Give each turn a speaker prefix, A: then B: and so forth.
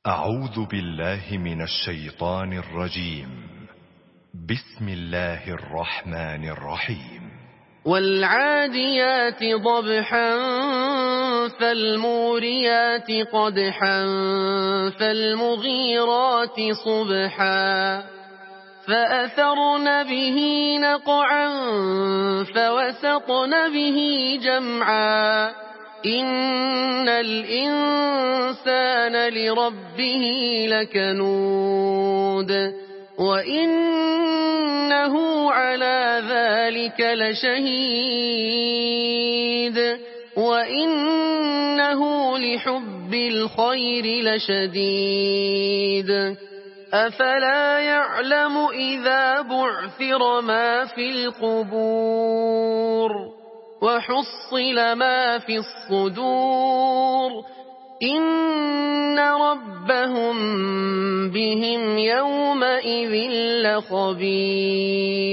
A: أعوذ بالله من الشيطان الرجيم. بسم الله الرحمن الرحيم.
B: والعاديات ضبحا فالموريات قدحا فالمغيرات صبحا فأثرن به نقعا فوسطن به جمعا إن الإنسان لربه لكنود وإنه على ذلك لشهيد وإنه لحب الخير لشديد أفلا يعلم إذا بعثر ما في القبور وحصل ما في الصدور إن ربهم بهم يومئذ لخبير.